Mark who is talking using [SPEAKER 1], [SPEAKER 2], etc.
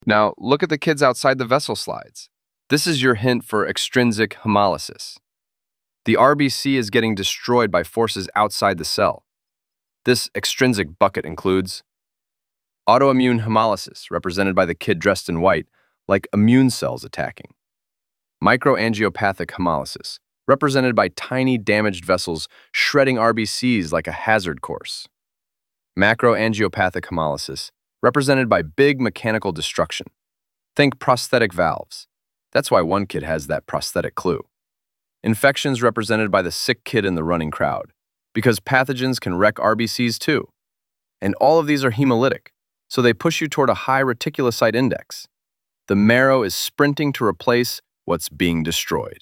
[SPEAKER 1] Now, look at the kids outside the vessel slides. This is your hint for extrinsic hemolysis. The RBC is getting destroyed by forces outside the cell. This extrinsic bucket includes autoimmune hemolysis, represented by the kid dressed in white, like immune cells attacking. Microangiopathic hemolysis, represented by tiny damaged vessels shredding RBCs like a hazard course. Macroangiopathic hemolysis, represented by big mechanical destruction. Think prosthetic valves. That's why one kid has that prosthetic clue. Infections represented by the sick kid in the running crowd, because pathogens can wreck RBCs too. And all of these are hemolytic, so they push you toward a high reticulocyte index. The marrow is sprinting to replace what's being destroyed.